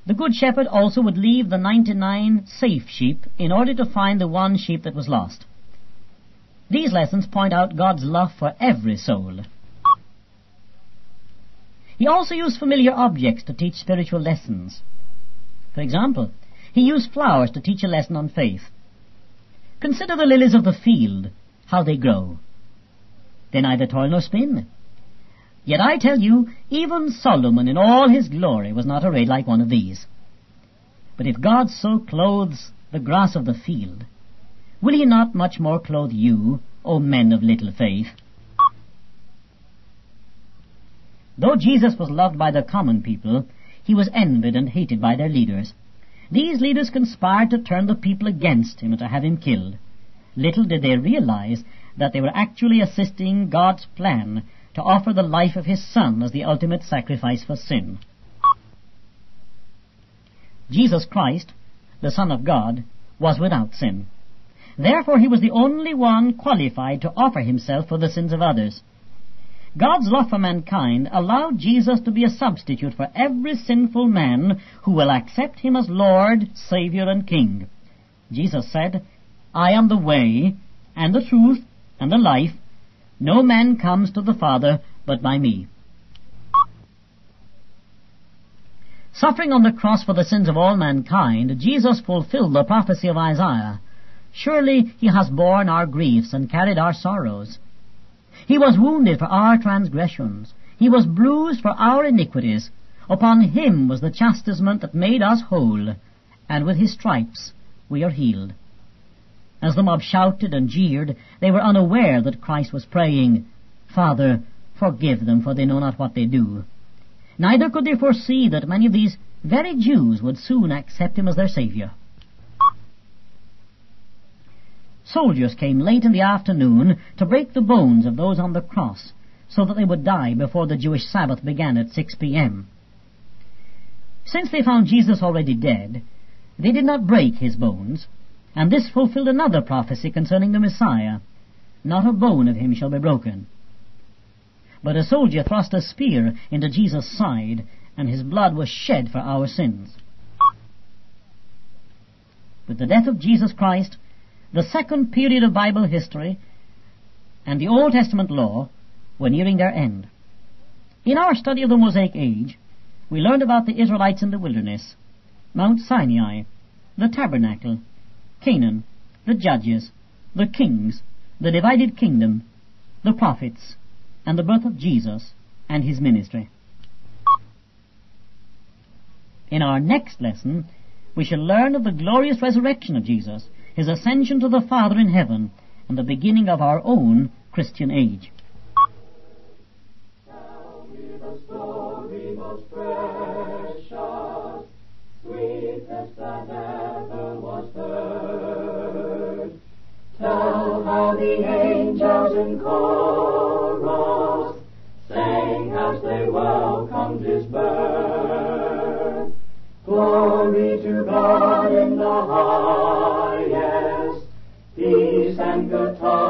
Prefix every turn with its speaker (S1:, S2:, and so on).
S1: The good shepherd also would leave the 99 safe sheep in order to find the one sheep that was lost. These lessons point out God's love for every soul. He also used familiar objects to teach spiritual lessons. For example, he used flowers to teach a lesson on faith. Consider the lilies of the field, how they grow. They neither toil nor spin. Yet I tell you, even Solomon in all his glory was not arrayed like one of these. But if God so clothes the grass of the field, will he not much more clothe you, O men of little faith? Though Jesus was loved by the common people, he was envied and hated by their leaders. These leaders conspired to turn the people against him and to have him killed. Little did they realize that they were actually assisting God's plan to offer the life of his Son as the ultimate sacrifice for sin. Jesus Christ, the Son of God, was without sin. Therefore he was the only one qualified to offer himself for the sins of others. God's love for mankind allowed Jesus to be a substitute for every sinful man who will accept him as Lord, Savior, and King. Jesus said, "I am the way, and the truth, and the life. No man comes to the Father but by me." Suffering on the cross for the sins of all mankind, Jesus fulfilled the prophecy of Isaiah. Surely he has borne our griefs and carried our sorrows. He was wounded for our transgressions. He was bruised for our iniquities. Upon him was the chastisement that made us whole, and with his stripes we are healed. As the mob shouted and jeered, they were unaware that Christ was praying, "Father, forgive them, for they know not what they do." Neither could they foresee that many of these very Jews would soon accept him as their Savior. Soldiers came late in the afternoon to break the bones of those on the cross, so that they would die before the Jewish Sabbath began at 6 p.m. Since they found Jesus already dead, they did not break his bones, and this fulfilled another prophecy concerning the Messiah. Not a bone of him shall be broken. But a soldier thrust a spear into Jesus' side, and his blood was shed for our sins. With the death of Jesus Christ, the second period of Bible history and the Old Testament law were nearing their end. In our study of the Mosaic Age, we learned about the Israelites in the wilderness, Mount Sinai, the tabernacle, Canaan, the judges, the kings, the divided kingdom, the prophets, and the birth of Jesus and his ministry. In our next lesson, we shall learn of the glorious resurrection of Jesus, his ascension to the Father in heaven, and the beginning of our own Christian age.
S2: Tell me the story most precious, sweetest that ever was heard. Tell how the angels in chorus sang as they welcomed his birth. Glory to God in the highest, peace and good tidings